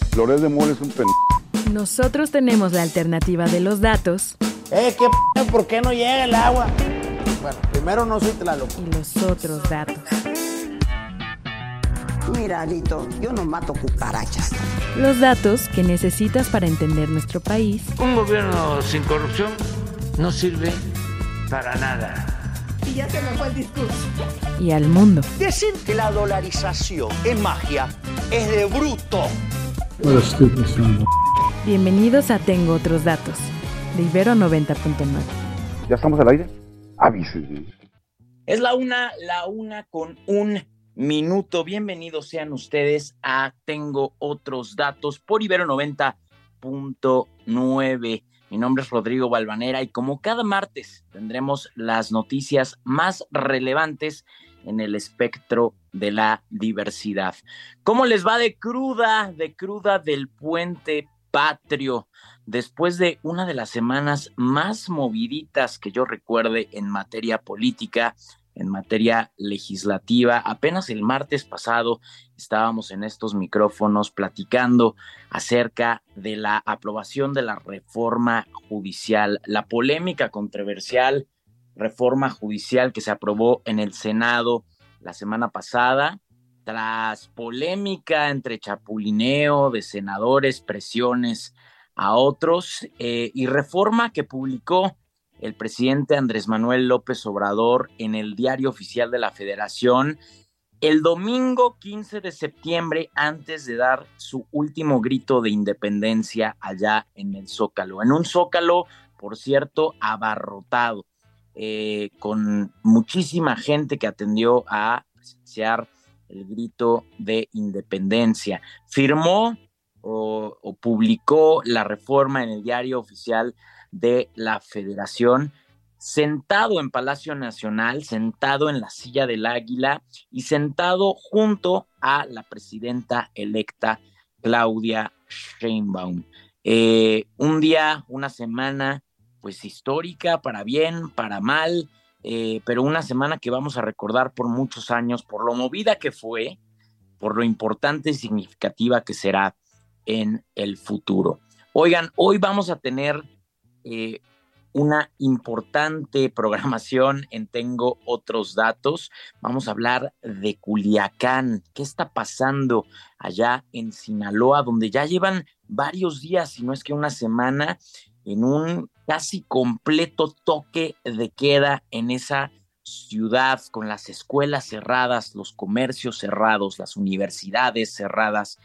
Loret de Mola es un Nosotros tenemos la alternativa de los datos. ¿Por qué no llega el agua? Bueno, primero no soy Tlaloc. Y los otros datos. Mira, Alito, yo no mato cucarachas. Los datos que necesitas para entender nuestro país. Un gobierno sin corrupción no sirve para nada. Y ya se me fue el discurso. Y al mundo. Decir que la dolarización es magia es de bruto. Bienvenidos a Tengo Otros Datos, de Ibero 90.9. ¿Ya estamos al aire? Avísenme. Es la una con un minuto. Bienvenidos sean ustedes a Tengo Otros Datos por Ibero 90.9. Mi nombre es Rodrigo Balvanera y como cada martes tendremos las noticias más relevantes en el espectro de la diversidad. ¿Cómo les va de cruda del puente patrio? Después de una de las semanas más moviditas que yo recuerde en materia política, en materia legislativa. Apenas el martes pasado estábamos en estos micrófonos platicando acerca de la aprobación de la reforma judicial, la polémica controversial reforma judicial que se aprobó en el Senado la semana pasada, tras polémica entre chapulineo de senadores, presiones a otros, y reforma que publicó el presidente Andrés Manuel López Obrador en el Diario Oficial de la Federación el domingo 15 de septiembre, antes de dar su último grito de independencia allá en el Zócalo. En un Zócalo, por cierto, abarrotado, con muchísima gente que atendió a presenciar el grito de independencia. Firmó o publicó la reforma en el Diario Oficial de la Federación, sentado en Palacio Nacional, sentado en la silla del Águila y sentado junto a la presidenta electa Claudia Sheinbaum. Un día, una semana, pues histórica, para bien, para mal, pero una semana que vamos a recordar por muchos años, por lo movida que fue, por lo importante y significativa que será en el futuro. Oigan, hoy vamos a tener una importante programación en Tengo Otros Datos. Vamos a hablar de Culiacán. ¿Qué está pasando allá en Sinaloa, donde ya llevan varios días, si no es que una semana, en un casi completo toque de queda en esa ciudad, con las escuelas cerradas, los comercios cerrados, las universidades cerradas,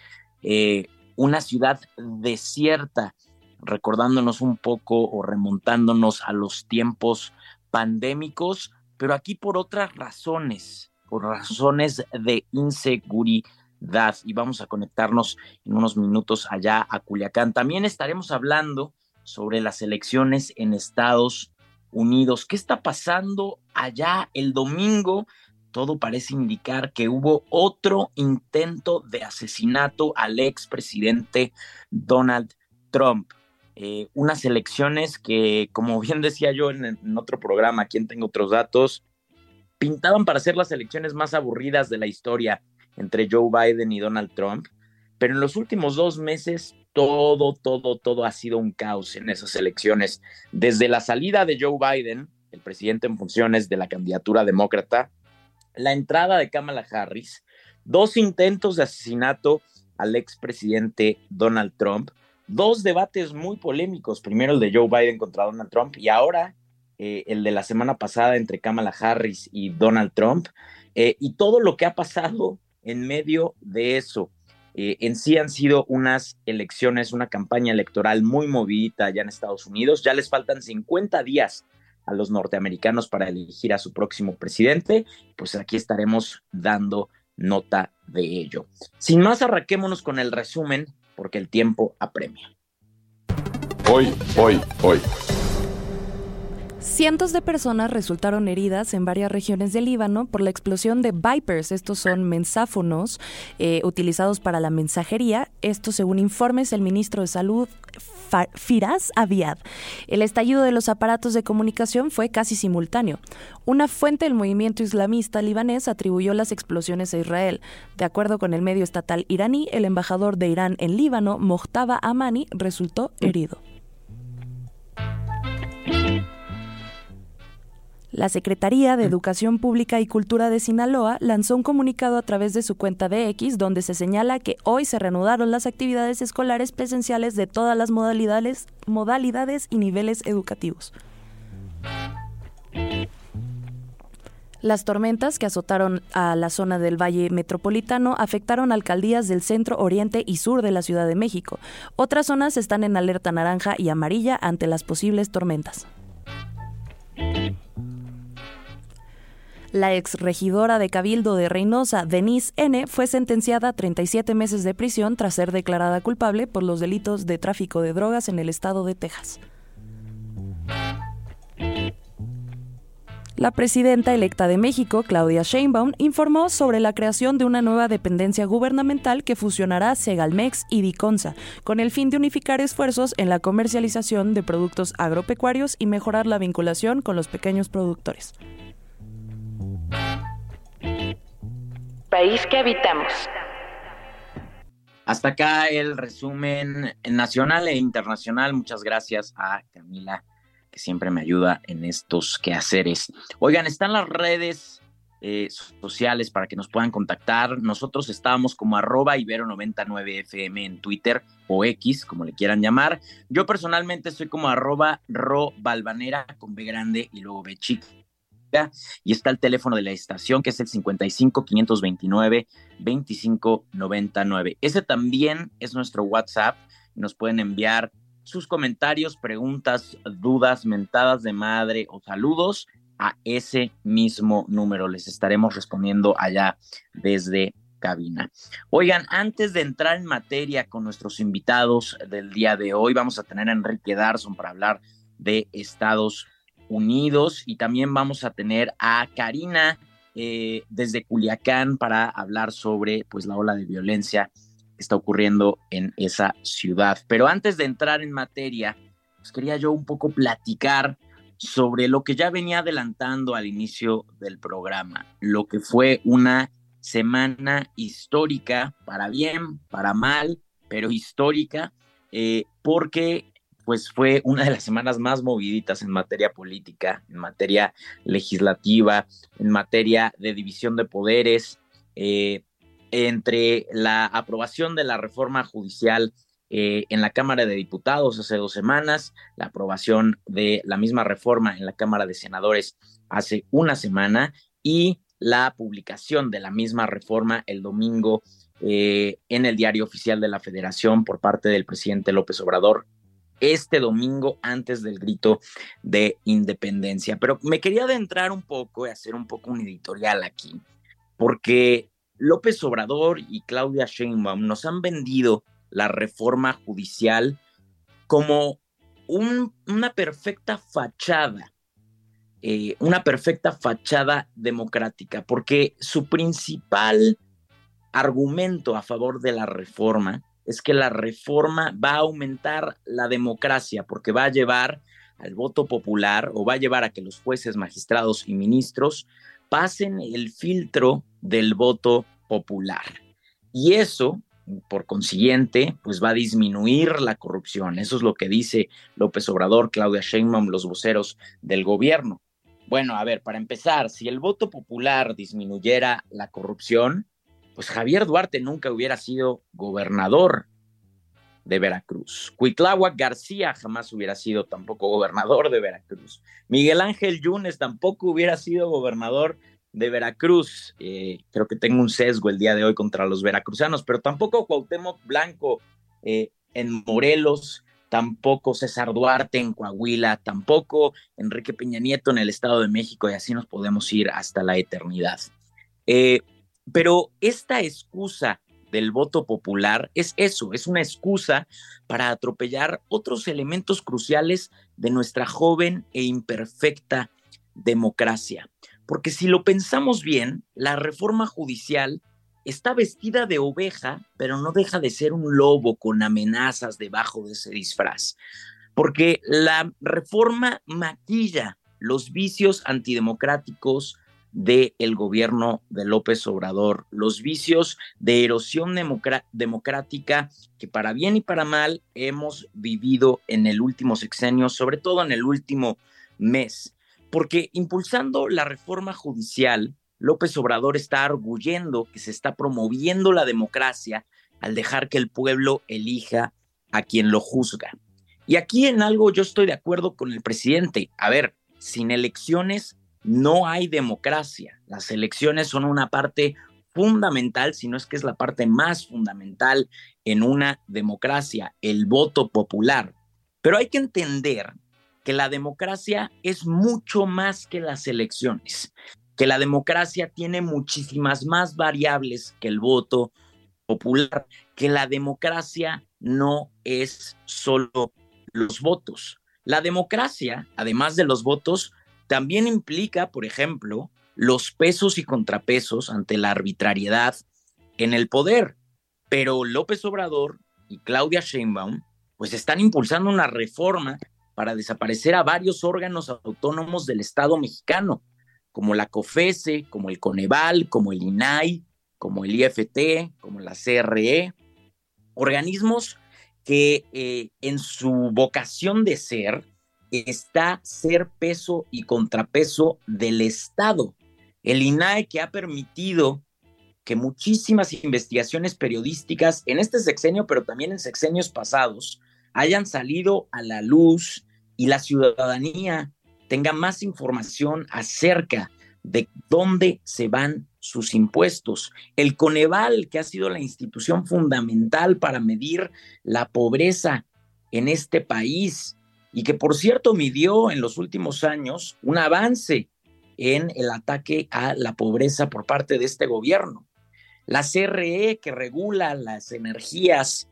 una ciudad desierta, recordándonos un poco o remontándonos a los tiempos pandémicos, pero aquí por otras razones, por razones de inseguridad. Y vamos a conectarnos en unos minutos allá a Culiacán. También estaremos hablando sobre las elecciones en Estados Unidos. ¿Qué está pasando allá el domingo? Todo parece indicar que hubo otro intento de asesinato al expresidente Donald Trump. Unas elecciones que, como bien decía yo en otro programa, aquí en Tengo Otros Datos, pintaban para ser las elecciones más aburridas de la historia entre Joe Biden y Donald Trump, pero en los últimos 2 meses todo ha sido un caos en esas elecciones. Desde la salida de Joe Biden, el presidente en funciones de la candidatura demócrata, la entrada de Kamala Harris, 2 intentos de asesinato al expresidente Donald Trump, 2 debates muy polémicos, primero el de Joe Biden contra Donald Trump y ahora el de la semana pasada entre Kamala Harris y Donald Trump, y todo lo que ha pasado en medio de eso. En sí han sido unas elecciones, una campaña electoral muy movidita allá en Estados Unidos. Ya les faltan 50 días a los norteamericanos para elegir a su próximo presidente. Pues aquí estaremos dando nota de ello. Sin más, arranquémonos con el resumen, porque el tiempo apremia. Hoy. Cientos de personas resultaron heridas en varias regiones del Líbano por la explosión de Vipers. Estos son mensáfonos utilizados para la mensajería. Esto según informes del ministro de Salud, Firas Abiad. El estallido de los aparatos de comunicación fue casi simultáneo. Una fuente del movimiento islamista libanés atribuyó las explosiones a Israel. De acuerdo con el medio estatal iraní, el embajador de Irán en Líbano, Mojtaba Amani, resultó herido. La Secretaría de Educación Pública y Cultura de Sinaloa lanzó un comunicado a través de su cuenta de X donde se señala que hoy se reanudaron las actividades escolares presenciales de todas las modalidades y niveles educativos. Las tormentas que azotaron a la zona del Valle Metropolitano afectaron alcaldías del centro, oriente y sur de la Ciudad de México. Otras zonas están en alerta naranja y amarilla ante las posibles tormentas. La exregidora de Cabildo de Reynosa, Denise N., fue sentenciada a 37 meses de prisión tras ser declarada culpable por los delitos de tráfico de drogas en el estado de Texas. La presidenta electa de México, Claudia Sheinbaum, informó sobre la creación de una nueva dependencia gubernamental que fusionará Segalmex y Diconsa, con el fin de unificar esfuerzos en la comercialización de productos agropecuarios y mejorar la vinculación con los pequeños productores. País que habitamos. Hasta acá el resumen nacional e internacional. Muchas gracias a Camila, que siempre me ayuda en estos quehaceres. Oigan, están las redes sociales para que nos puedan contactar. Nosotros estábamos como @ibero99fm en Twitter o X, como le quieran llamar. Yo personalmente estoy como @robalvanera con B grande y luego B chica. Y está el teléfono de la estación, que es el 55-529-2599. Ese también es nuestro WhatsApp. Nos pueden enviar sus comentarios, preguntas, dudas, mentadas de madre o saludos a ese mismo número. Les estaremos respondiendo allá desde cabina. Oigan, antes de entrar en materia con nuestros invitados del día de hoy, vamos a tener a Enrique Darson para hablar de Estados Unidos, y también vamos a tener a Karina desde Culiacán para hablar sobre pues la ola de violencia que está ocurriendo en esa ciudad. Pero antes de entrar en materia, pues quería yo un poco platicar sobre lo que ya venía adelantando al inicio del programa, lo que fue una semana histórica, para bien, para mal, pero histórica, porque pues fue una de las semanas más moviditas en materia política, en materia legislativa, en materia de división de poderes, entre la aprobación de la reforma judicial en la Cámara de Diputados hace 2 semanas, la aprobación de la misma reforma en la Cámara de Senadores hace 1 semana, y la publicación de la misma reforma el domingo en el Diario Oficial de la Federación por parte del presidente López Obrador, este domingo antes del grito de independencia. Pero me quería adentrar un poco y hacer un poco un editorial aquí, porque López Obrador y Claudia Sheinbaum nos han vendido la reforma judicial como una perfecta fachada, democrática, porque su principal argumento a favor de la reforma es que la reforma va a aumentar la democracia, porque va a llevar al voto popular, o va a llevar a que los jueces, magistrados y ministros pasen el filtro del voto popular. Y eso, por consiguiente, pues va a disminuir la corrupción. Eso es lo que dice López Obrador, Claudia Sheinbaum, los voceros del gobierno. Bueno, a ver, para empezar, si el voto popular disminuyera la corrupción, pues Javier Duarte nunca hubiera sido gobernador de Veracruz. Cuitláhuac García jamás hubiera sido tampoco gobernador de Veracruz. Miguel Ángel Yunes tampoco hubiera sido gobernador de Veracruz. Creo que tengo un sesgo el día de hoy contra los veracruzanos, pero tampoco Cuauhtémoc Blanco en Morelos, tampoco César Duarte en Coahuila, tampoco Enrique Peña Nieto en el Estado de México, y así nos podemos ir hasta la eternidad. Pero esta excusa del voto popular es eso, es una excusa para atropellar otros elementos cruciales de nuestra joven e imperfecta democracia. Porque si lo pensamos bien, la reforma judicial está vestida de oveja, pero no deja de ser un lobo con amenazas debajo de ese disfraz. Porque la reforma maquilla los vicios antidemocráticos del gobierno de López Obrador, los vicios de erosión democrática que para bien y para mal hemos vivido en el último sexenio, sobre todo en el último mes. Porque impulsando la reforma judicial, López Obrador está arguyendo que se está promoviendo la democracia al dejar que el pueblo elija a quien lo juzga. Y aquí en algo yo estoy de acuerdo con el presidente. A ver, sin elecciones no hay democracia. Las elecciones son una parte fundamental, si no es que es la parte más fundamental en una democracia, el voto popular. Pero hay que entender que la democracia es mucho más que las elecciones, que la democracia tiene muchísimas más variables que el voto popular, que la democracia no es solo los votos. La democracia, además de los votos, también implica, por ejemplo, los pesos y contrapesos ante la arbitrariedad en el poder. Pero López Obrador y Claudia Sheinbaum pues están impulsando una reforma para desaparecer a varios órganos autónomos del Estado mexicano, como la COFESE, como el Coneval, como el INAI, como el IFT, como la CRE, organismos que en su vocación de ser está ser peso y contrapeso del Estado. El INAI, que ha permitido que muchísimas investigaciones periodísticas en este sexenio, pero también en sexenios pasados, hayan salido a la luz y la ciudadanía tenga más información acerca de dónde se van sus impuestos. El Coneval, que ha sido la institución fundamental para medir la pobreza en este país y que, por cierto, midió en los últimos años un avance en el ataque a la pobreza por parte de este gobierno. La CRE, que regula las energías,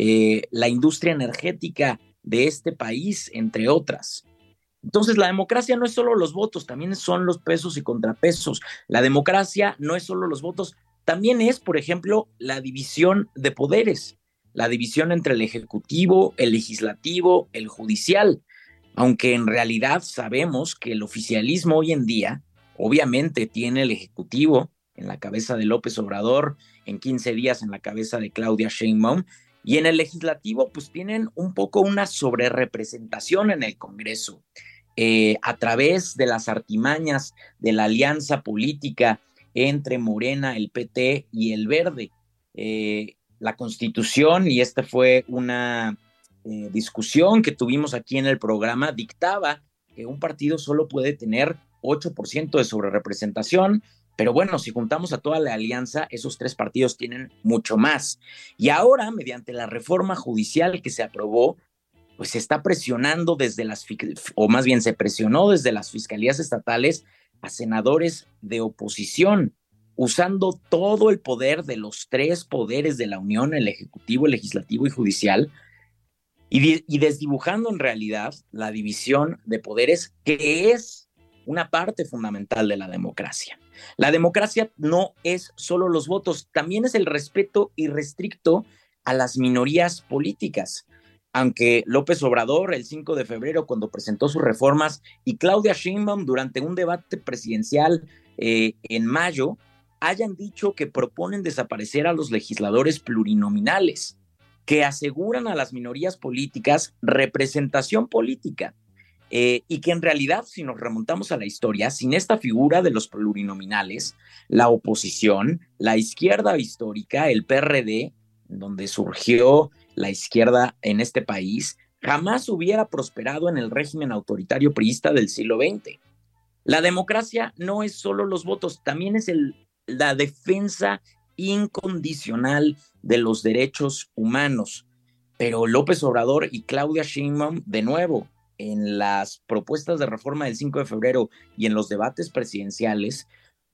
la industria energética de este país, entre otras. Entonces, la democracia no es solo los votos, también son los pesos y contrapesos. La democracia no es solo los votos, también es, por ejemplo, la división de poderes, la división entre el ejecutivo, el legislativo, el judicial, aunque en realidad sabemos que el oficialismo hoy en día, obviamente tiene el ejecutivo en la cabeza de López Obrador, en 15 días en la cabeza de Claudia Sheinbaum, y en el legislativo pues tienen un poco una sobrerepresentación en el Congreso, a través de las artimañas de la alianza política entre Morena, el PT y el Verde. La Constitución, y esta fue una discusión que tuvimos aquí en el programa, dictaba que un partido solo puede tener 8% de sobrerepresentación, pero bueno, si juntamos a toda la alianza, esos tres partidos tienen mucho más. Y ahora, mediante la reforma judicial que se aprobó, pues se está presionando o más bien se presionó desde las fiscalías estatales a senadores de oposición, usando todo el poder de los tres poderes de la Unión, el Ejecutivo, el Legislativo y Judicial, y desdibujando en realidad la división de poderes, que es una parte fundamental de la democracia. La democracia no es solo los votos, también es el respeto irrestricto a las minorías políticas. Aunque López Obrador el 5 de febrero, cuando presentó sus reformas, y Claudia Sheinbaum durante un debate presidencial en mayo, hayan dicho que proponen desaparecer a los legisladores plurinominales, que aseguran a las minorías políticas representación política, y que en realidad, si nos remontamos a la historia, sin esta figura de los plurinominales, la oposición, la izquierda histórica, el PRD, donde surgió la izquierda en este país, jamás hubiera prosperado en el régimen autoritario priista del siglo XX. La democracia no es solo los votos, también es la defensa incondicional de los derechos humanos. Pero López Obrador y Claudia Sheinbaum, de nuevo, en las propuestas de reforma del 5 de febrero y en los debates presidenciales,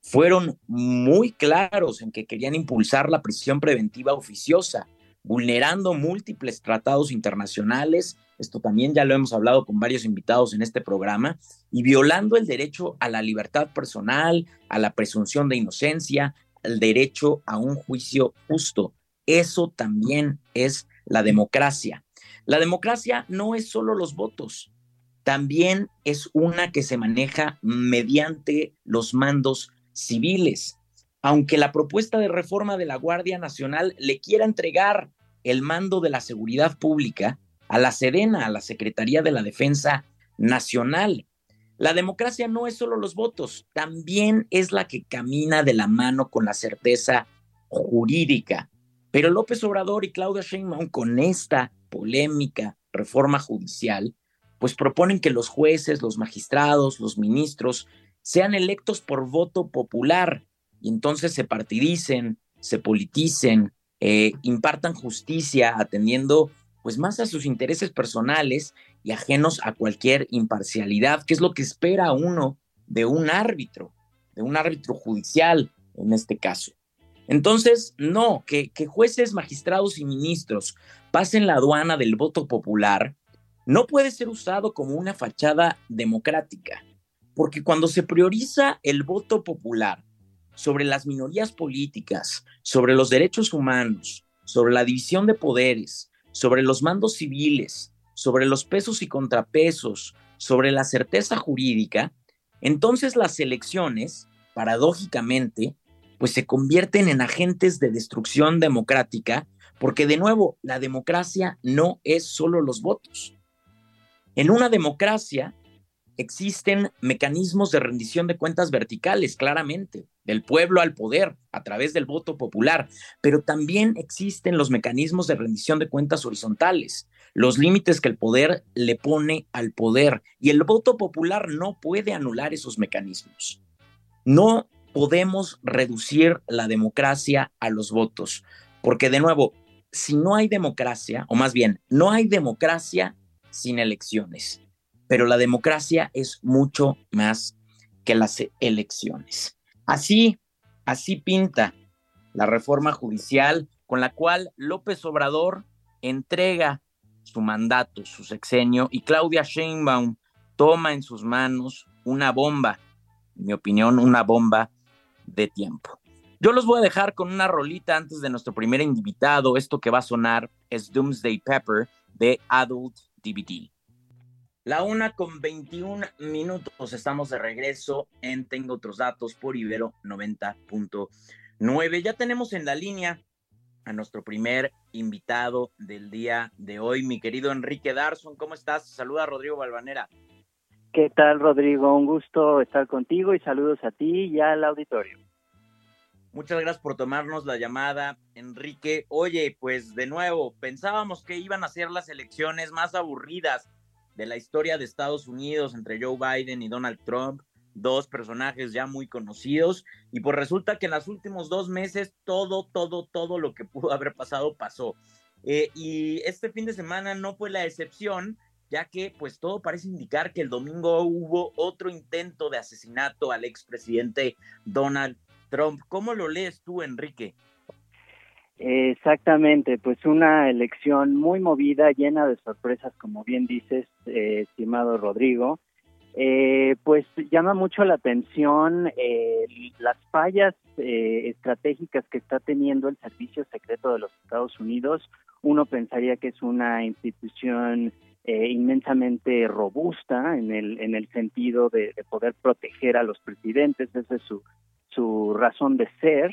fueron muy claros en que querían impulsar la prisión preventiva oficiosa, vulnerando múltiples tratados internacionales, esto también ya lo hemos hablado con varios invitados en este programa, y violando el derecho a la libertad personal, a la presunción de inocencia, al derecho a un juicio justo. Eso también es la democracia. La democracia no es solo los votos, también es una que se maneja mediante los mandos civiles. Aunque la propuesta de reforma de la Guardia Nacional le quiera entregar el mando de la seguridad pública a la Sedena, a la Secretaría de la Defensa Nacional. La democracia no es solo los votos, también es la que camina de la mano con la certeza jurídica. Pero López Obrador y Claudia Sheinbaum, con esta polémica reforma judicial, pues proponen que los jueces, los magistrados, los ministros sean electos por voto popular y entonces se partidicen, se politicen, impartan justicia atendiendo pues más a sus intereses personales y ajenos a cualquier imparcialidad, que es lo que espera uno de un árbitro judicial en este caso. Entonces, no, que jueces, magistrados y ministros pasen la aduana del voto popular no puede ser usado como una fachada democrática, porque cuando se prioriza el voto popular sobre las minorías políticas, sobre los derechos humanos, sobre la división de poderes, sobre los mandos civiles, sobre los pesos y contrapesos, sobre la certeza jurídica, entonces las elecciones, paradójicamente, pues se convierten en agentes de destrucción democrática, porque de nuevo, la democracia no es solo los votos. En una democracia existen mecanismos de rendición de cuentas verticales, claramente, del pueblo al poder, a través del voto popular, pero también existen los mecanismos de rendición de cuentas horizontales, los límites que el poder le pone al poder, y el voto popular no puede anular esos mecanismos. No podemos reducir la democracia a los votos, porque de nuevo, si no hay democracia, o más bien, no hay democracia sin elecciones, pero la democracia es mucho más que las elecciones. Así pinta la reforma judicial con la cual López Obrador entrega su mandato, su sexenio, y Claudia Sheinbaum toma en sus manos una bomba, en mi opinión, una bomba de tiempo. Yo los voy a dejar con una rolita antes de nuestro primer invitado. Esto que va a sonar es Doomsday Pepper de Adult DVD. 1:21. Estamos de regreso en Tengo Otros Datos por Ibero 90.9. Ya tenemos en la línea a nuestro primer invitado del día de hoy, mi querido Enrique Darson. ¿Cómo estás? Saluda a Rodrigo Valvanera. ¿Qué tal, Rodrigo? Un gusto estar contigo y saludos a ti y al auditorio. Muchas gracias por tomarnos la llamada, Enrique. Oye, pues de nuevo, pensábamos que iban a ser las elecciones más aburridas de la historia de Estados Unidos entre Joe Biden y Donald Trump, dos personajes ya muy conocidos, y pues resulta que en los últimos 2 meses todo lo que pudo haber pasado pasó. Y este fin de semana no fue la excepción, ya que pues todo parece indicar que el domingo hubo otro intento de asesinato al expresidente Donald Trump. ¿Cómo lo lees tú, Enrique? Exactamente, pues una elección muy movida, llena de sorpresas, como bien dices, estimado Rodrigo. Pues llama mucho la atención las fallas estratégicas que está teniendo el Servicio Secreto de los Estados Unidos. Uno pensaría que es una institución inmensamente robusta en el sentido de poder proteger a los presidentes. Esa es su razón de ser.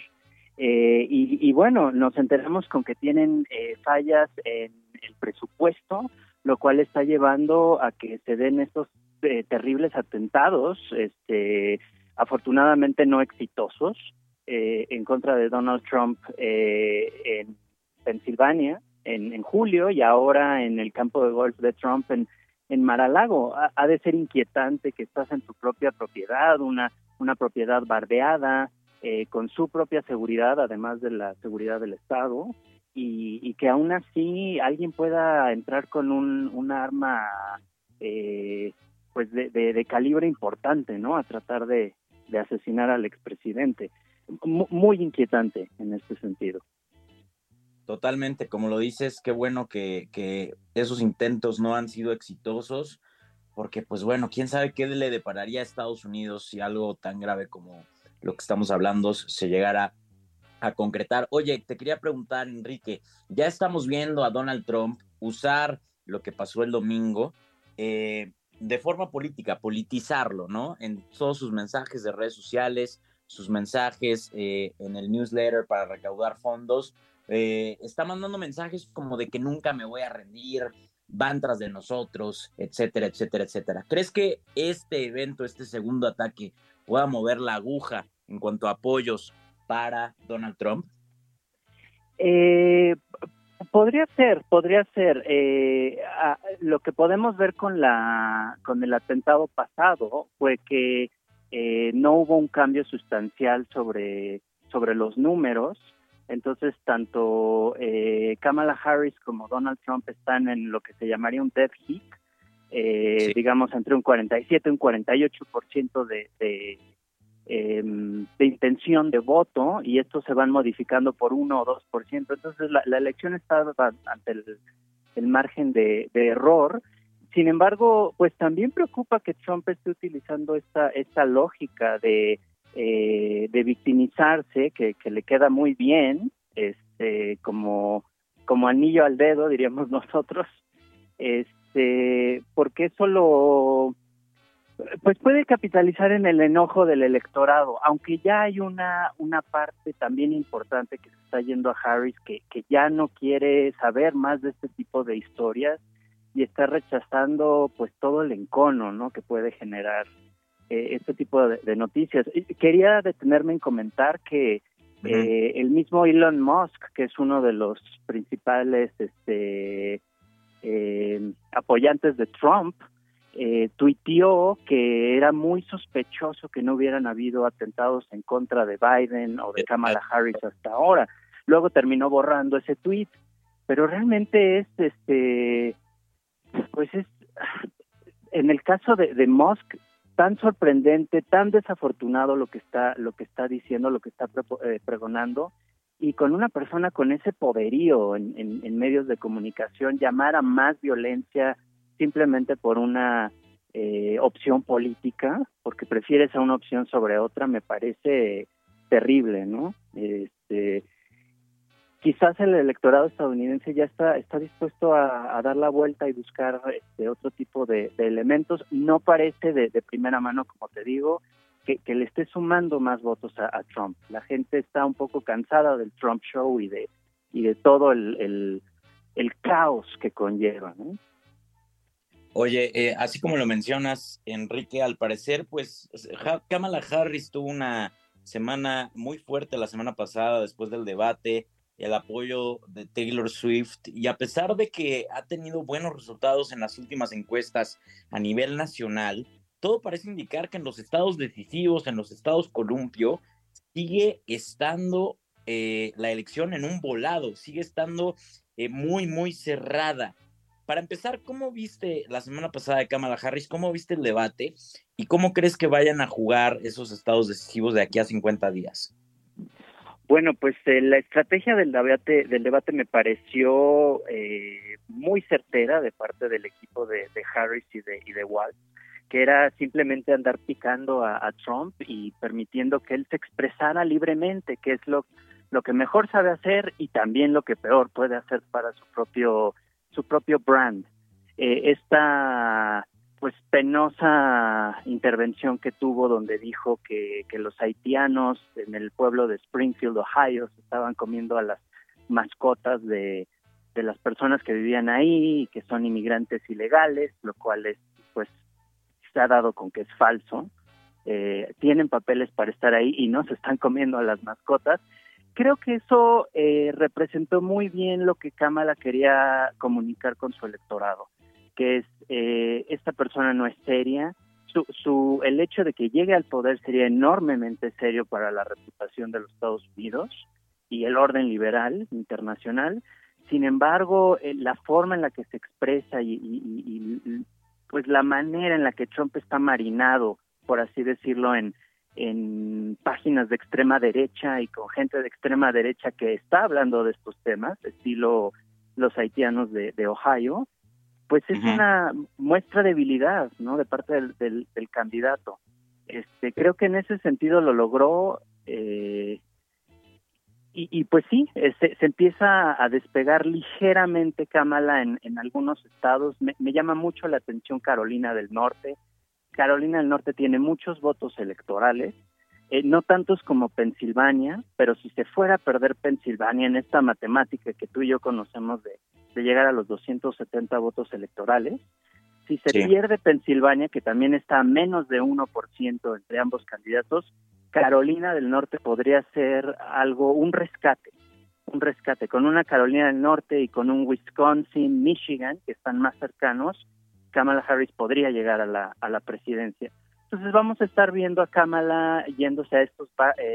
Y bueno, nos enteramos con que tienen fallas en el presupuesto, lo cual está llevando a que se den estos terribles atentados, afortunadamente no exitosos, en contra de Donald Trump en Pensilvania en julio, y ahora en el campo de golf de Trump en Mar-a-Lago. Ha de ser inquietante que estás en tu propia propiedad, una propiedad bardeada, con su propia seguridad, además de la seguridad del Estado, y que aún así alguien pueda entrar con un arma pues de calibre importante, ¿no? A tratar de asesinar al expresidente. Muy inquietante en este sentido. Totalmente, como lo dices, qué bueno que esos intentos no han sido exitosos, porque pues bueno, quién sabe qué le depararía a Estados Unidos si algo tan grave como lo que estamos hablando se llegara a concretar. Oye, te quería preguntar, Enrique, ya estamos viendo a Donald Trump usar lo que pasó el domingo de forma política, politizarlo, ¿no? En todos sus mensajes de redes sociales, sus mensajes en el newsletter para recaudar fondos, está mandando mensajes como de que nunca me voy a rendir, van tras de nosotros, etcétera, etcétera, etcétera. ¿Crees que este evento, este segundo ataque, pueda mover la aguja en cuanto a apoyos para Donald Trump? Podría ser. Lo que podemos ver con el atentado pasado fue que no hubo un cambio sustancial sobre los números. Entonces, tanto Kamala Harris como Donald Trump están en lo que se llamaría un dead heat, sí, digamos entre un 47 y un 48% de intención de voto, y estos se van modificando por 1 o 2%. Entonces, la elección está ante el margen de error. Sin embargo, pues también preocupa que Trump esté utilizando esta lógica de victimizarse, que le queda muy bien, como anillo al dedo, diríamos nosotros, porque eso pues puede capitalizar en el enojo del electorado, aunque ya hay una parte también importante que se está yendo a Harris, que ya no quiere saber más de este tipo de historias y está rechazando pues todo el encono, ¿no?, que puede generar este tipo de noticias. Quería detenerme en comentar que el mismo Elon Musk, que es uno de los principales apoyantes de Trump, tuiteó que era muy sospechoso que no hubieran habido atentados en contra de Biden o de Kamala Harris hasta ahora. Luego terminó borrando ese tuit, pero realmente es en el caso de Musk, tan sorprendente, tan desafortunado lo que está diciendo, lo que está pregonando, y con una persona con ese poderío en medios de comunicación, llamar a más violencia simplemente por una opción política, porque prefieres a una opción sobre otra, me parece terrible, ¿no? Quizás el electorado estadounidense ya está dispuesto a dar la vuelta y buscar otro tipo de elementos. No parece de primera mano, como te digo, que le esté sumando más votos a Trump. La gente está un poco cansada del Trump Show y de todo el caos que conlleva, ¿no? Oye, así como lo mencionas, Enrique, al parecer, pues Kamala Harris tuvo una semana muy fuerte la semana pasada después del debate, el apoyo de Taylor Swift, y a pesar de que ha tenido buenos resultados en las últimas encuestas a nivel nacional, todo parece indicar que en los estados decisivos, en los estados columpio, sigue estando la elección en un volado, sigue estando muy, muy cerrada. Para empezar, ¿cómo viste la semana pasada de Kamala Harris? ¿Cómo viste el debate? ¿Y cómo crees que vayan a jugar esos estados decisivos de aquí a 50 días? Bueno, pues la estrategia del debate me pareció muy certera de parte del equipo de Harris y de Walz, que era simplemente andar picando a Trump y permitiendo que él se expresara libremente, que es lo que mejor sabe hacer y también lo que peor puede hacer para su propio brand. Esta pues penosa intervención que tuvo, donde dijo que los haitianos en el pueblo de Springfield, Ohio, se estaban comiendo a las mascotas de las personas que vivían ahí y que son inmigrantes ilegales, lo cual pues se ha dado con que es falso. Tienen papeles para estar ahí y no se están comiendo a las mascotas. Creo que eso representó muy bien lo que Kamala quería comunicar con su electorado, que es esta persona no es seria. El hecho de que llegue al poder sería enormemente serio para la reputación de los Estados Unidos y el orden liberal internacional. Sin embargo, la forma en la que se expresa y pues la manera en la que Trump está marinado, por así decirlo, en en páginas de extrema derecha y con gente de extrema derecha que está hablando de estos temas, estilo los haitianos de Ohio, pues es una muestra de debilidad, ¿no?, de parte del candidato. Creo que en ese sentido lo logró, y pues sí, se empieza a despegar ligeramente Kamala en algunos estados. Me llama mucho la atención Carolina del Norte. Carolina del Norte tiene muchos votos electorales, no tantos como Pensilvania, pero si se fuera a perder Pensilvania en esta matemática que tú y yo conocemos de llegar a los 270 votos electorales, si se pierde Pensilvania, que también está a menos de 1% entre ambos candidatos, Carolina del Norte podría ser un rescate con una Carolina del Norte y con un Wisconsin, Michigan, que están más cercanos. Kamala Harris podría llegar a la presidencia. Entonces vamos a estar viendo a Kamala yéndose a estos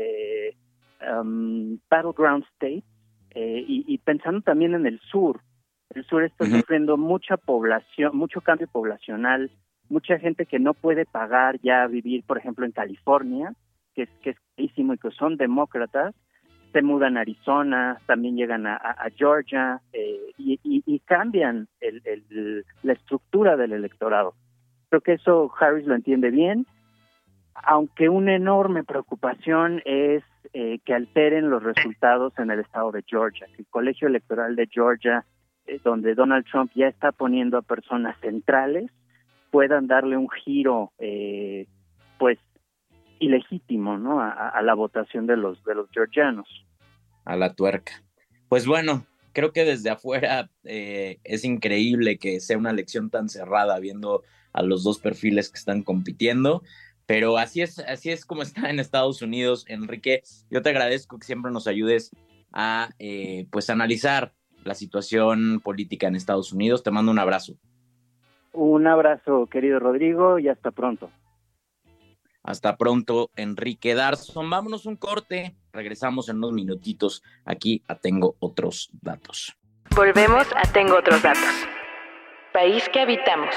battleground states, y pensando también en el sur. El sur está sufriendo mucha población, mucho cambio poblacional, mucha gente que no puede pagar ya vivir, por ejemplo, en California, que es carísimo y que son demócratas, se mudan a Arizona, también llegan a Georgia, y cambian la estructura del electorado. Creo que eso Harris lo entiende bien, aunque una enorme preocupación es que alteren los resultados en el estado de Georgia, que el colegio electoral de Georgia, donde Donald Trump ya está poniendo a personas centrales, puedan darle un giro, pues, ilegítimo, ¿no?, a la votación de los georgianos. A la tuerca. Pues bueno, creo que desde afuera es increíble que sea una elección tan cerrada viendo a los dos perfiles que están compitiendo, pero así es como está en Estados Unidos. Enrique, yo te agradezco que siempre nos ayudes a pues analizar la situación política en Estados Unidos. Te mando un abrazo. Un abrazo, querido Rodrigo, y hasta pronto. Hasta pronto, Enrique Darson. Vámonos un corte. Regresamos en unos minutitos aquí a Tengo Otros Datos. Volvemos a Tengo Otros Datos. País que habitamos.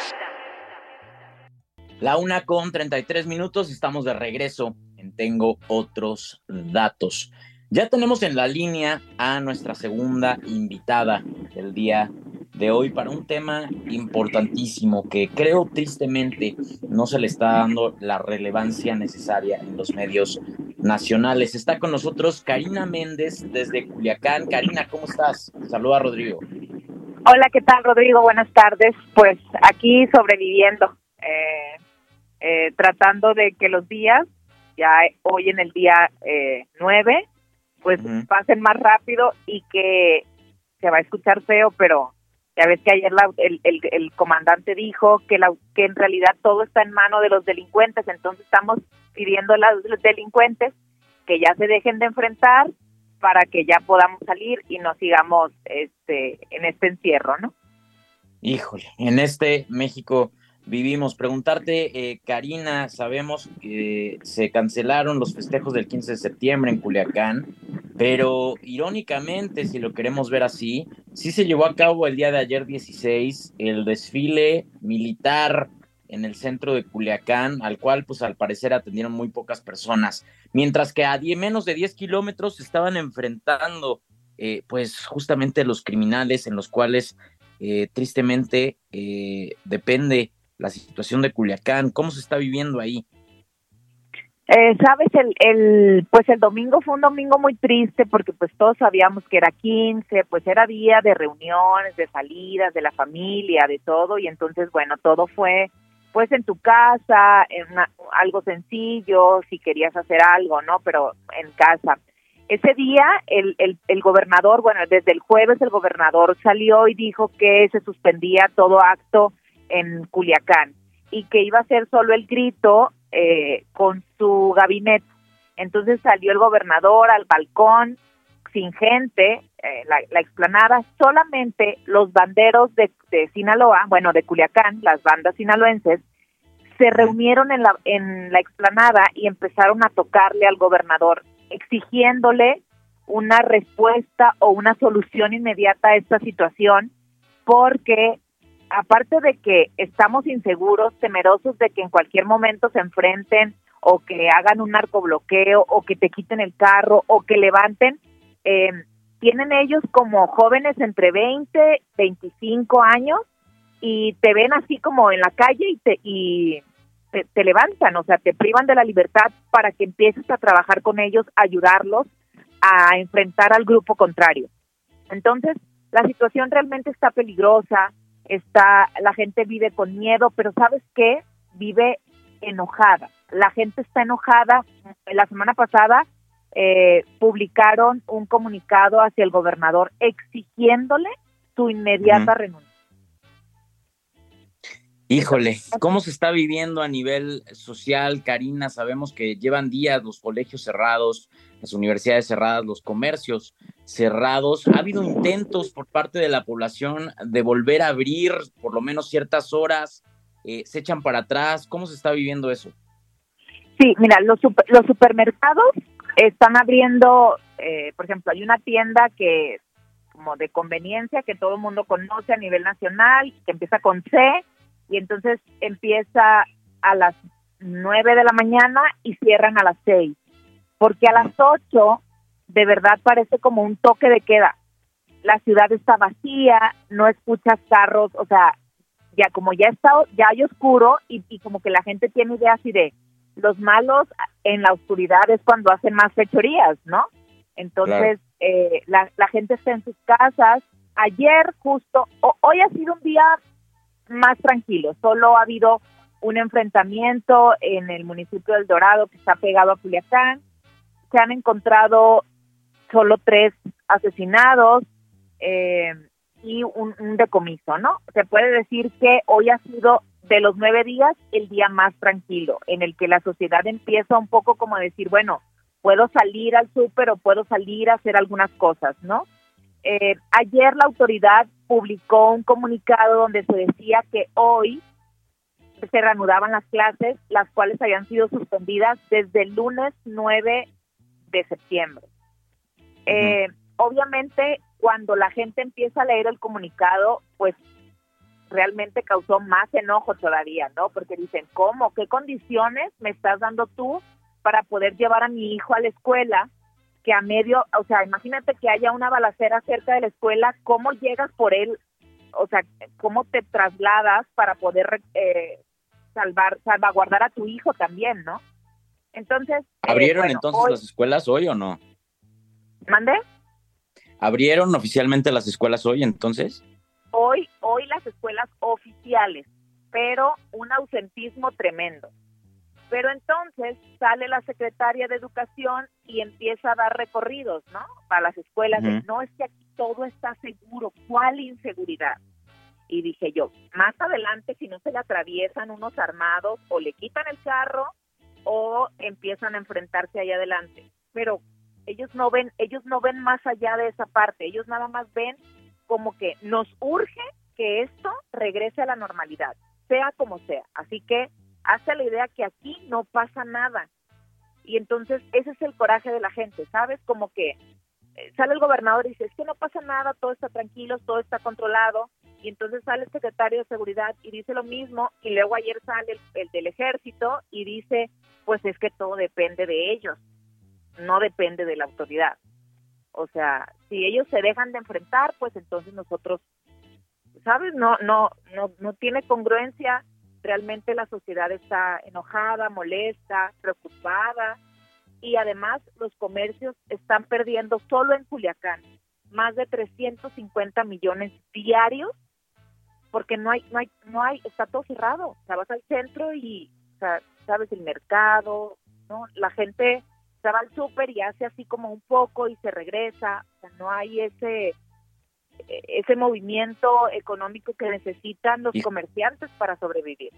1:33. Estamos de regreso en Tengo Otros Datos. Ya tenemos en la línea a nuestra segunda invitada del día de hoy para un tema importantísimo que creo tristemente no se le está dando la relevancia necesaria en los medios nacionales. Está con nosotros Karina Méndez desde Culiacán. Karina, ¿cómo estás? Saluda, Rodrigo. Hola, ¿qué tal, Rodrigo? Buenas tardes. Pues aquí sobreviviendo, tratando de que los días, ya hoy en el día 9, pues pasen más rápido y que se va a escuchar feo, pero ya ves que ayer el comandante dijo que en realidad todo está en mano de los delincuentes, entonces estamos pidiendo a los delincuentes que ya se dejen de enfrentar para que ya podamos salir y no sigamos en este encierro, ¿no? Híjole, en este México vivimos. Preguntarte, Karina, sabemos que se cancelaron los festejos del 15 de septiembre en Culiacán, pero irónicamente, si lo queremos ver así, sí se llevó a cabo el día de ayer 16 el desfile militar en el centro de Culiacán, al cual pues al parecer atendieron muy pocas personas, mientras que a menos de 10 kilómetros se estaban enfrentando pues justamente los criminales en los cuales tristemente depende la situación de Culiacán. ¿Cómo se está viviendo ahí? Sabes, el domingo fue un domingo muy triste porque pues todos sabíamos que era 15, pues era día de reuniones, de salidas, de la familia, de todo, y entonces bueno, todo fue pues en tu casa, algo sencillo, si querías hacer algo, ¿no? Pero en casa. Ese día el gobernador, bueno, desde el jueves el gobernador salió y dijo que se suspendía todo acto en Culiacán y que iba a ser solo el grito con su gabinete. Entonces salió el gobernador al balcón sin gente, la explanada, solamente los banderos de Sinaloa, bueno, de Culiacán, las bandas sinaloenses, se reunieron en la explanada y empezaron a tocarle al gobernador, exigiéndole una respuesta o una solución inmediata a esta situación, porque aparte de que estamos inseguros, temerosos de que en cualquier momento se enfrenten o que hagan un narcobloqueo, o que te quiten el carro, o que levanten, tienen ellos como jóvenes entre 20, 25 años, y te ven así como en la calle y te levantan, o sea, te privan de la libertad para que empieces a trabajar con ellos, ayudarlos a enfrentar al grupo contrario. Entonces, la situación realmente está peligrosa, la gente vive con miedo, pero ¿sabes qué? Vive enojada. La gente está enojada. La semana pasada publicaron un comunicado hacia el gobernador exigiéndole su inmediata renuncia. Híjole, ¿cómo se está viviendo a nivel social, Karina? Sabemos que llevan días los colegios cerrados, las universidades cerradas, los comercios cerrados. ¿Ha habido intentos por parte de la población de volver a abrir por lo menos ciertas horas? ¿Se echan para atrás? ¿Cómo se está viviendo eso? Sí, mira, los supermercados están abriendo, por ejemplo, hay una tienda que como de conveniencia que todo el mundo conoce a nivel nacional, que empieza con C, y entonces empieza a las 9 de la mañana y cierran a las 6, porque a las 8 de verdad parece como un toque de queda. La ciudad está vacía, no escuchas carros, o sea, ya hay oscuro y como que la gente tiene idea así de los malos en la oscuridad es cuando hacen más fechorías, ¿no? Entonces, claro. La gente está en sus casas. Ayer hoy ha sido un día más tranquilo, solo ha habido un enfrentamiento en el municipio del Dorado que está pegado a Culiacán. Se han encontrado solo 3 asesinados y un decomiso, ¿no? Se puede decir que hoy ha sido de los 9 días el día más tranquilo, en el que la sociedad empieza un poco como a decir, bueno, puedo salir al súper o puedo salir a hacer algunas cosas, ¿no? Ayer la autoridad publicó un comunicado donde se decía que hoy se reanudaban las clases, las cuales habían sido suspendidas desde el lunes 9 de septiembre. Obviamente, cuando la gente empieza a leer el comunicado, pues realmente causó más enojo todavía, ¿no? Porque dicen, ¿cómo? ¿Qué condiciones me estás dando tú para poder llevar a mi hijo a la escuela? Que a medio, o sea, imagínate que haya una balacera cerca de la escuela, ¿cómo llegas por él? O sea, ¿cómo te trasladas para poder salvaguardar a tu hijo también, ¿no? Entonces... ¿Abrieron entonces las escuelas hoy o no? ¿Mande? ¿Abrieron oficialmente las escuelas hoy entonces? Hoy las escuelas oficiales, pero un ausentismo tremendo. Pero entonces sale la secretaria de Educación y empieza a dar recorridos, ¿no? Para las escuelas. No, es que aquí todo está seguro. ¿Cuál inseguridad? Y dije yo, más adelante, si no se le atraviesan unos armados, o le quitan el carro, o empiezan a enfrentarse allá adelante. Pero ellos no ven más allá de esa parte. Ellos nada más ven como que nos urge que esto regrese a la normalidad, sea como sea. Así que hazte la idea que aquí no pasa nada. Y entonces ese es el coraje de la gente, ¿sabes? Como que sale el gobernador y dice, es que no pasa nada, todo está tranquilo, todo está controlado. Y entonces sale el secretario de Seguridad y dice lo mismo. Y luego ayer sale el del Ejército y dice, pues es que todo depende de ellos, no depende de la autoridad. O sea, si ellos se dejan de enfrentar, pues entonces nosotros, ¿sabes? No tiene congruencia. Realmente la sociedad está enojada, molesta, preocupada, y además los comercios están perdiendo solo en Culiacán más de 350 millones diarios porque no hay, está todo cerrado. O sea, vas al centro y, o sea, sabes, el mercado, ¿no? La gente se va al súper y hace así como un poco y se regresa. O sea, no hay ese movimiento económico que necesitan los comerciantes para sobrevivir.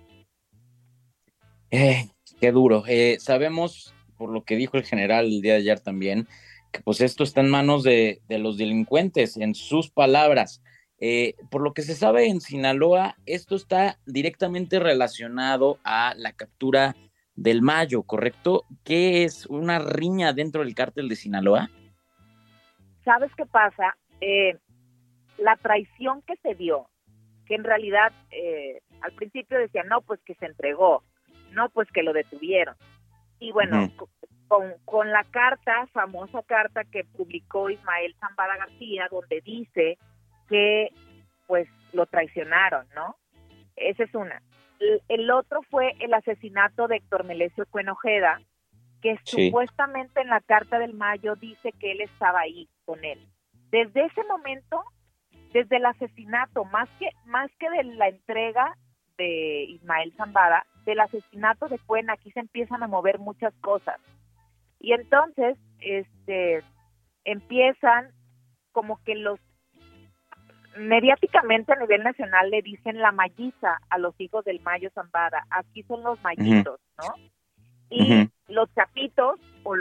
Qué duro. Sabemos, por lo que dijo el general el día de ayer también, que pues esto está en manos de los delincuentes, en sus palabras. Por lo que se sabe en Sinaloa, esto está directamente relacionado a la captura del Mayo, ¿correcto? ¿Qué es una riña dentro del cártel de Sinaloa? ¿Sabes qué pasa? La traición que se dio, que en realidad al principio decían, no, pues que se entregó, no, pues que lo detuvieron. Y bueno, con la famosa carta que publicó Ismael Zambada García, donde dice que pues lo traicionaron, ¿no? Esa es una. El otro fue el asesinato de Héctor Melesio Cuen Ojeda, que supuestamente en la carta del Mayo dice que él estaba ahí con él. Desde ese momento, desde el asesinato, más que de la entrega de Ismael Zambada, del asesinato de Cuen, aquí se empiezan a mover muchas cosas. Y entonces, empiezan como que mediáticamente a nivel nacional le dicen la malliza a los hijos del Mayo Zambada. Aquí son los mallitos, ¿no? Y los chapitos o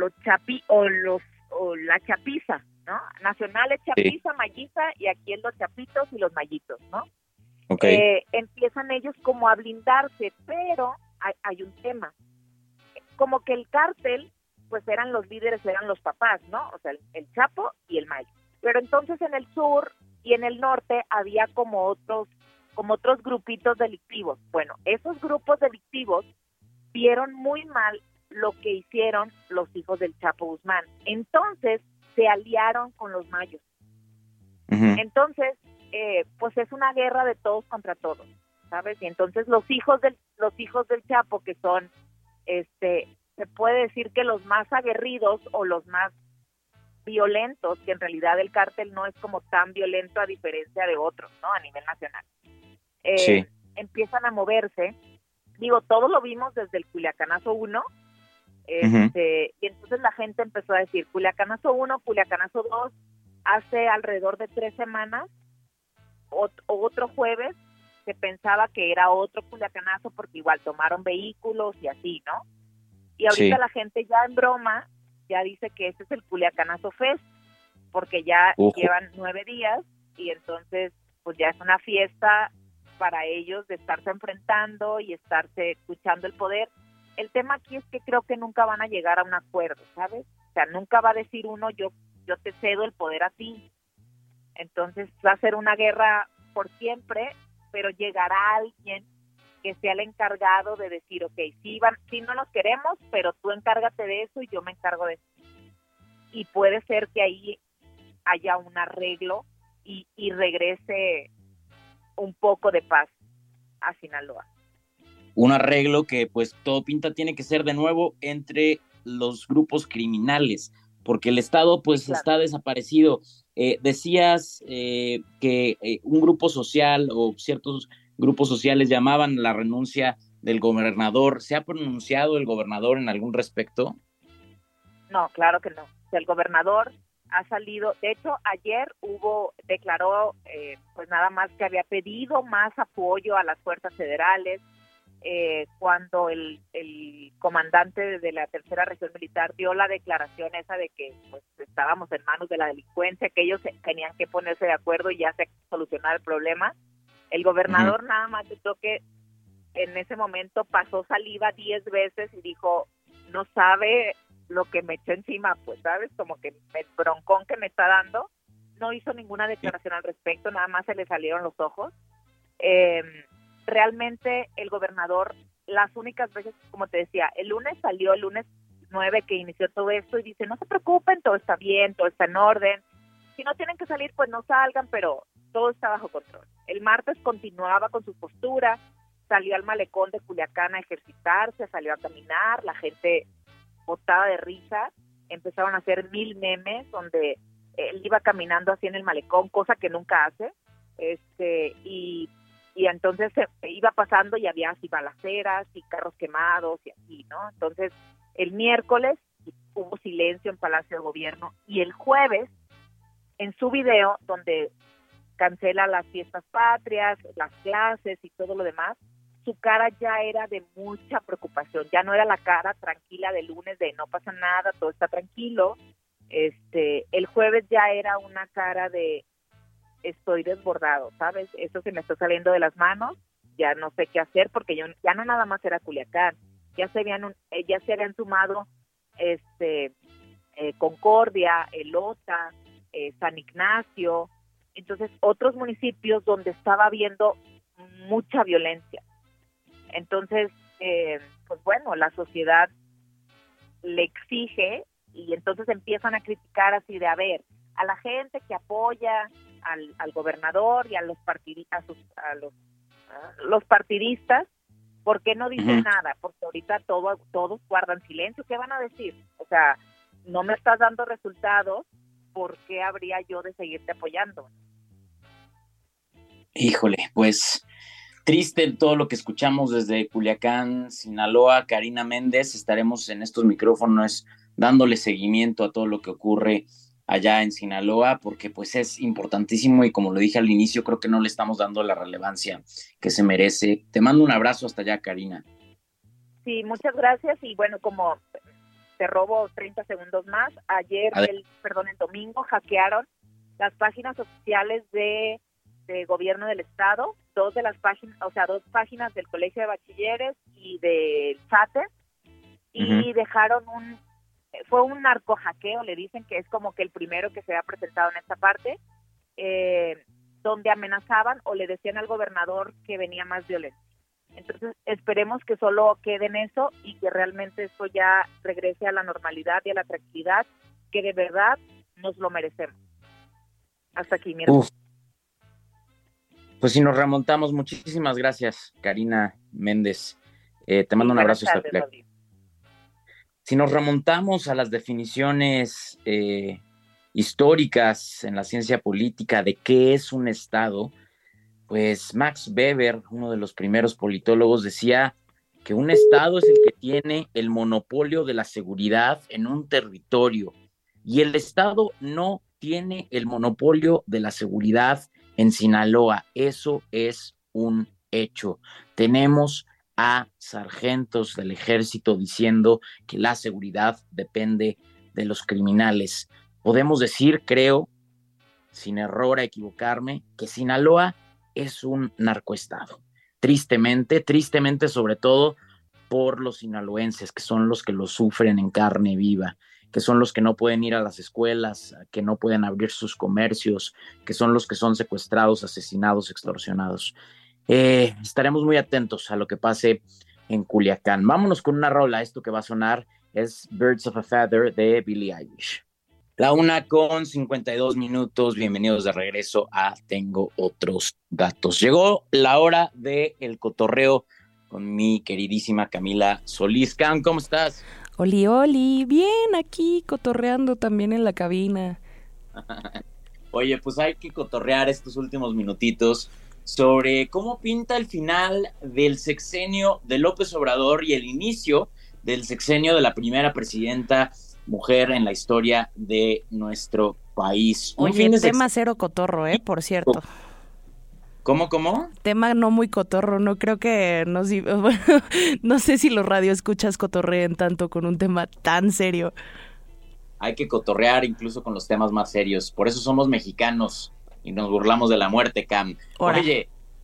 la chapiza, ¿no? Nacional es chapiza, malliza, y aquí es los chapitos y los mallitos, ¿no? Okay. Empiezan ellos como a blindarse, pero hay un tema. Como que el cártel, pues eran los líderes, eran los papás, ¿no? O sea, el Chapo y el Mayo. Pero entonces en el sur y en el norte había como otros grupitos delictivos. Bueno, esos grupos delictivos vieron muy mal lo que hicieron los hijos del Chapo Guzmán. Entonces se aliaron con los Mayos. Entonces, pues es una guerra de todos contra todos, ¿sabes? Y entonces los hijos del Chapo, que son, se puede decir que los más aguerridos o los más violentos, que en realidad el cártel no es como tan violento a diferencia de otros, ¿no? A nivel nacional. Empiezan a moverse. Digo, todo lo vimos desde el Culiacanazo 1, y entonces la gente empezó a decir Culiacanazo 1, Culiacanazo 2, hace alrededor de 3 semanas, otro jueves, se pensaba que era otro Culiacanazo porque igual tomaron vehículos y así, ¿no? Y ahorita la gente ya en broma ya dice que ese es el Culiacanazo Fest, porque ya llevan 9 días y entonces pues ya es una fiesta para ellos de estarse enfrentando y estarse luchando el poder. El tema aquí es que creo que nunca van a llegar a un acuerdo, ¿sabes? O sea, nunca va a decir uno, yo te cedo el poder a ti. Entonces va a ser una guerra por siempre, pero llegará alguien que sea el encargado de decir, sí no nos queremos, pero tú encárgate de eso y yo me encargo de eso. Y puede ser que ahí haya un arreglo y regrese un poco de paz a Sinaloa. Un arreglo que pues todo pinta tiene que ser de nuevo entre los grupos criminales, porque el Estado pues está desaparecido. Decías que un grupo social o ciertos grupos sociales llamaban la renuncia del gobernador. ¿Se ha pronunciado el gobernador en algún respecto? No, claro que no. O sea, el gobernador ha salido, de hecho ayer declaró pues nada más que había pedido más apoyo a las fuerzas federales, cuando el comandante de la tercera región militar dio la declaración esa de que pues estábamos en manos de la delincuencia, que ellos tenían que ponerse de acuerdo y ya se solucionar el problema. El gobernador nada más creo que en ese momento pasó saliva 10 veces y dijo, no sabe lo que me echó encima, pues, ¿sabes? Como que el broncón que me está dando. No hizo ninguna declaración al respecto, nada más se le salieron los ojos. Realmente el gobernador, las únicas veces, como te decía, el lunes 9 que inició todo esto y dice, no se preocupen, todo está bien, todo está en orden. Si no tienen que salir, pues no salgan, pero todo está bajo control. El martes continuaba con su postura, salió al malecón de Culiacán a ejercitarse, salió a caminar, la gente botada de risa, empezaron a hacer 1000 memes donde él iba caminando así en el malecón, cosa que nunca hace, y entonces iba pasando y había así balaceras y carros quemados y así, ¿no? Entonces el miércoles hubo silencio en Palacio de Gobierno y el jueves en su video donde cancela las fiestas patrias, las clases y todo lo demás, su cara ya era de mucha preocupación, ya no era la cara tranquila de lunes de no pasa nada, todo está tranquilo. El jueves ya era una cara de estoy desbordado, ¿sabes? Esto se me está saliendo de las manos, ya no sé qué hacer porque ya no nada más era Culiacán, ya se habían sumado Concordia, Elota, San Ignacio, entonces otros municipios donde estaba habiendo mucha violencia. Entonces, pues bueno, la sociedad le exige, y entonces empiezan a criticar así de, a ver, a la gente que apoya al gobernador y a los partidistas, ¿por qué no dicen nada? Porque ahorita todos guardan silencio. ¿Qué van a decir? O sea, no me estás dando resultados, ¿por qué habría yo de seguirte apoyando? Híjole, pues triste todo lo que escuchamos desde Culiacán, Sinaloa. Karina Méndez, estaremos en estos micrófonos dándole seguimiento a todo lo que ocurre allá en Sinaloa, porque pues es importantísimo y como lo dije al inicio, creo que no le estamos dando la relevancia que se merece. Te mando un abrazo hasta allá, Karina. Sí, muchas gracias, y bueno, como te robo 30 segundos más, el domingo hackearon las páginas oficiales de gobierno del estado, dos páginas del Colegio de Bachilleres y del CHATE, y dejaron fue un narcohackeo, le dicen que es como que el primero que se ha presentado en esta parte, donde amenazaban o le decían al gobernador que venía más violencia. Entonces esperemos que solo quede en eso y que realmente esto ya regrese a la normalidad y a la tranquilidad, que de verdad nos lo merecemos. Hasta aquí, mira. Pues si nos remontamos, muchísimas gracias, Karina Méndez. Te mando un abrazo. Si nos remontamos a las definiciones históricas en la ciencia política de qué es un Estado, pues Max Weber, uno de los primeros politólogos, decía que un Estado es el que tiene el monopolio de la seguridad en un territorio, y el Estado no tiene el monopolio de la seguridad en Sinaloa. Eso es un hecho. Tenemos a sargentos del ejército diciendo que la seguridad depende de los criminales. Podemos decir, creo, sin error a equivocarme, que Sinaloa es un narcoestado. Tristemente sobre todo por los sinaloenses, que son los que lo sufren en carne viva, que son los que no pueden ir a las escuelas, que no pueden abrir sus comercios, que son los que son secuestrados, asesinados, extorsionados. Estaremos muy atentos a lo que pase en Culiacán. Vámonos con una rola. Esto que va a sonar es Birds of a Feather de Billie Eilish. 1:52. Bienvenidos de regreso a Tengo Otros Datos. Llegó la hora del cotorreo con mi queridísima Camila Solís. Cam, ¿cómo estás? Oli, bien, aquí cotorreando también en la cabina. Oye, pues hay que cotorrear estos últimos minutitos sobre cómo pinta el final del sexenio de López Obrador y el inicio del sexenio de la primera presidenta mujer en la historia de nuestro país. Oye, tema cero cotorro, por cierto. ¿Cómo? Tema no muy cotorro, no creo que no sé si los radioescuchas cotorreen tanto con un tema tan serio. Hay que cotorrear incluso con los temas más serios, por eso somos mexicanos y nos burlamos de la muerte, Cam. Oye,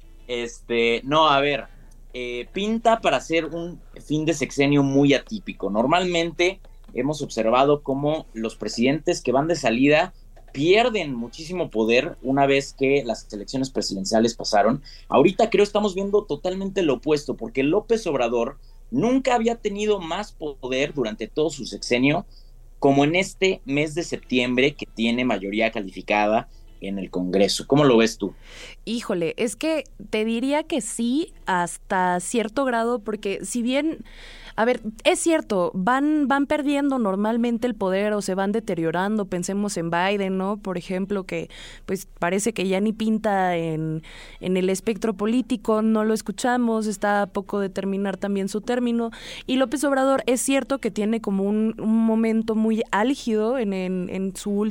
pinta para ser un fin de sexenio muy atípico. Normalmente hemos observado cómo los presidentes que van de salida pierden muchísimo poder una vez que las elecciones presidenciales pasaron. Ahorita creo estamos viendo totalmente lo opuesto, porque López Obrador nunca había tenido más poder durante todo su sexenio como en este mes de septiembre, que tiene mayoría calificada en el Congreso. ¿Cómo lo ves tú? Híjole, es que te diría que sí, hasta cierto grado, porque si bien, a ver, es cierto, van perdiendo normalmente el poder o se van deteriorando. Pensemos en Biden, ¿no? Por ejemplo, que pues parece que ya ni pinta en el espectro político, no lo escuchamos, está a poco de terminar también su término. Y López Obrador es cierto que tiene como un momento muy álgido en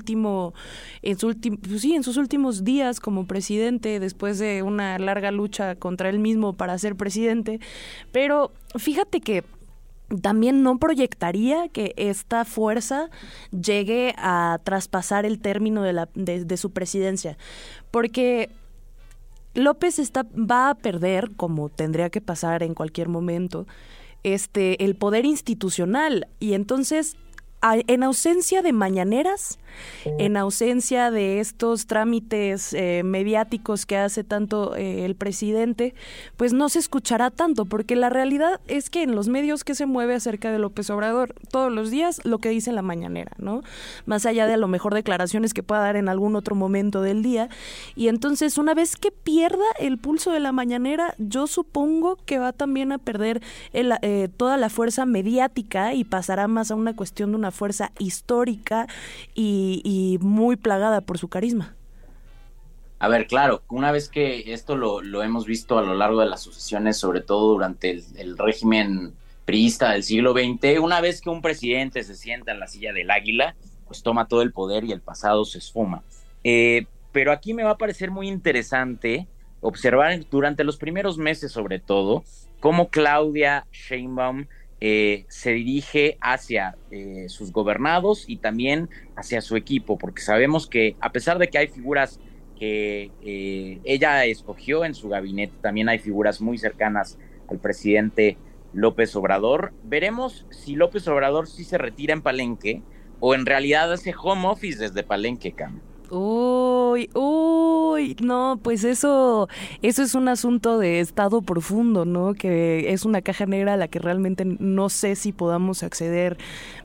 sus últimos días como presidente, después de una larga lucha contra él mismo para ser presidente. Pero fíjate que también no proyectaría que esta fuerza llegue a traspasar el término de su presidencia, porque López va a perder, como tendría que pasar en cualquier momento, el poder institucional, y entonces en ausencia de mañaneras, en ausencia de estos trámites mediáticos que hace tanto el presidente, pues no se escuchará tanto, porque la realidad es que en los medios que se mueve acerca de López Obrador todos los días lo que dice en la mañanera, ¿no? Más allá de a lo mejor declaraciones que pueda dar en algún otro momento del día. Y entonces, una vez que pierda el pulso de la mañanera, yo supongo que va también a perder toda la fuerza mediática y pasará más a una cuestión de una fuerza histórica y muy plagada por su carisma. A ver, claro, una vez que esto lo hemos visto a lo largo de las sucesiones, sobre todo durante el régimen priista del siglo XX, una vez que un presidente se sienta en la silla del águila, pues toma todo el poder y el pasado se esfuma. Pero aquí me va a parecer muy interesante observar durante los primeros meses, sobre todo, cómo Claudia Sheinbaum se dirige hacia sus gobernados y también hacia su equipo, porque sabemos que a pesar de que hay figuras que ella escogió en su gabinete, también hay figuras muy cercanas al presidente López Obrador. Veremos si López Obrador sí se retira en Palenque o en realidad hace home office desde Palenque, Cam. Uy, no, pues eso es un asunto de estado profundo, ¿no? Que es una caja negra a la que realmente no sé si podamos acceder,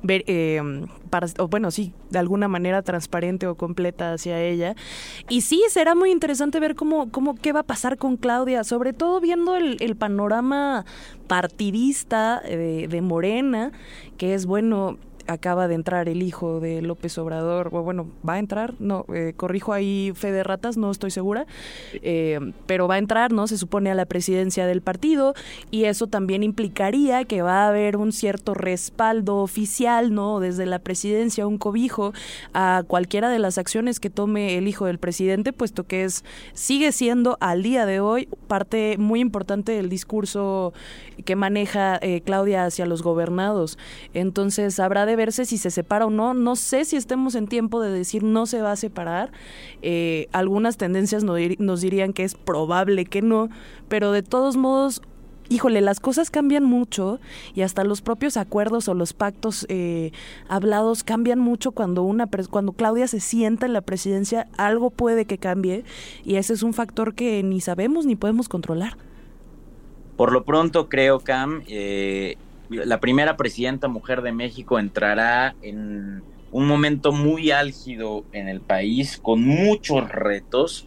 sí, de alguna manera transparente o completa hacia ella. Y sí, será muy interesante ver qué va a pasar con Claudia, sobre todo viendo el panorama partidista de Morena, que es bueno. Acaba de entrar el hijo de López Obrador, o bueno, va a entrar, no, corrijo ahí fe de ratas, no estoy segura, pero va a entrar, ¿no? Se supone a la presidencia del partido, y eso también implicaría que va a haber un cierto respaldo oficial, ¿no? Desde la presidencia, un cobijo a cualquiera de las acciones que tome el hijo del presidente, puesto que sigue siendo al día de hoy parte muy importante del discurso que maneja Claudia hacia los gobernados. Entonces habrá de verse si se separa o no. No sé si estemos en tiempo de decir no se va a separar. Algunas tendencias nos dirían que es probable que no, pero de todos modos, híjole, las cosas cambian mucho y hasta los propios acuerdos o los pactos hablados cambian mucho cuando Claudia se sienta en la presidencia. Algo puede que cambie y ese es un factor que ni sabemos ni podemos controlar. Por lo pronto creo, Cam, la primera presidenta mujer de México entrará en un momento muy álgido en el país, con muchos retos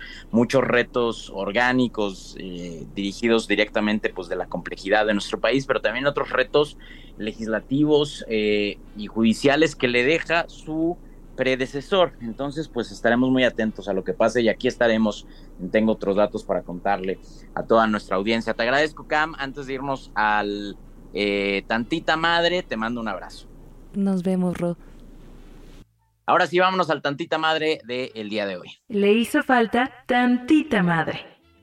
orgánicos dirigidos directamente pues de la complejidad de nuestro país, pero también otros retos legislativos y judiciales que le deja su predecesor. Entonces pues estaremos muy atentos a lo que pase y aquí estaremos. Tengo otros datos para contarle a toda nuestra audiencia. Te agradezco, Cam. Antes de irnos al Tantita Madre, te mando un abrazo. Nos vemos, Ro. Ahora sí, vámonos al Tantita Madre del día de hoy. Le hizo falta tantita madre.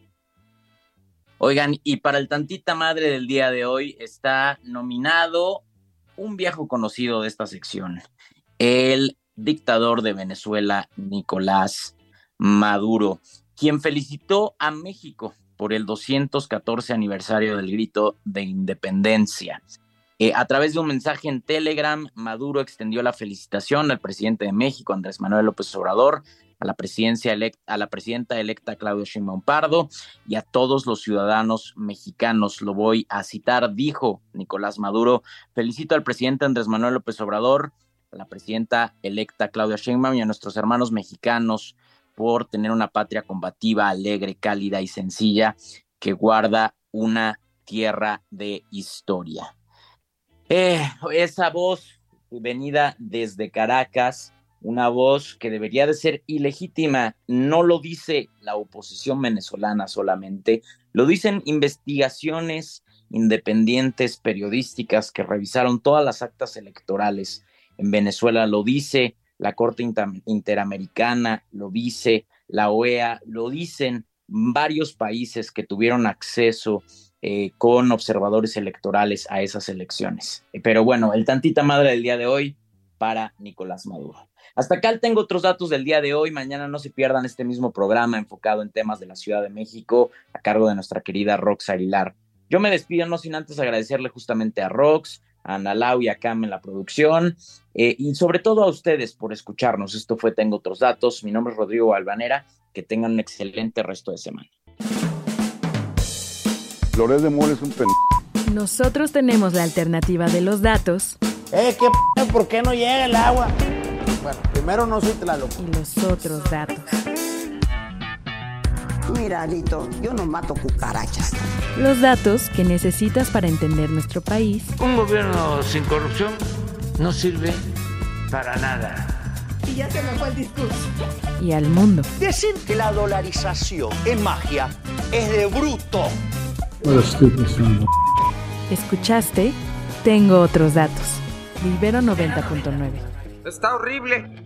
Oigan, y para el Tantita Madre del día de hoy está nominado un viejo conocido de esta sección, el dictador de Venezuela, Nicolás Maduro, quien felicitó a México por el 214 aniversario del grito de independencia. A través de un mensaje en Telegram, Maduro extendió la felicitación al presidente de México, Andrés Manuel López Obrador, a la presidenta electa Claudia Sheinbaum Pardo y a todos los ciudadanos mexicanos. Lo voy a citar, dijo Nicolás Maduro: felicito al presidente Andrés Manuel López Obrador, a la presidenta electa Claudia Sheinbaum y a nuestros hermanos mexicanos por tener una patria combativa, alegre, cálida y sencilla que guarda una tierra de historia. Esa voz venida desde Caracas, una voz que debería de ser ilegítima, no lo dice la oposición venezolana solamente, lo dicen investigaciones independientes periodísticas que revisaron todas las actas electorales en Venezuela, lo dice la Corte Interamericana, lo dice la OEA, lo dicen varios países que tuvieron acceso con observadores electorales a esas elecciones. Pero bueno, el Tantita Madre del día de hoy para Nicolás Maduro. Hasta acá tengo otros datos del día de hoy. Mañana no se pierdan este mismo programa enfocado en temas de la Ciudad de México a cargo de nuestra querida Rox Aguilar. Yo me despido no sin antes agradecerle justamente a Rox, a Ana Lau y a Cam en la producción, y sobre todo a ustedes por escucharnos. Esto fue Tengo Otros Datos. Mi nombre es Rodrigo Balvanera. Que tengan un excelente resto de semana. Loret de Mola es un Nosotros tenemos la alternativa de los datos. ¿Por qué no llega el agua? Bueno, primero no soy Tlaloc. Y los otros datos. Mira, Alito, yo no mato cucarachas. Los datos que necesitas para entender nuestro país. Un gobierno sin corrupción no sirve para nada. Y ya se me fue el discurso. Y al mundo. Decir que la dolarización es magia es de bruto. ¿Escuchaste? Tengo Otros Datos. Ibero 90.9. Está horrible.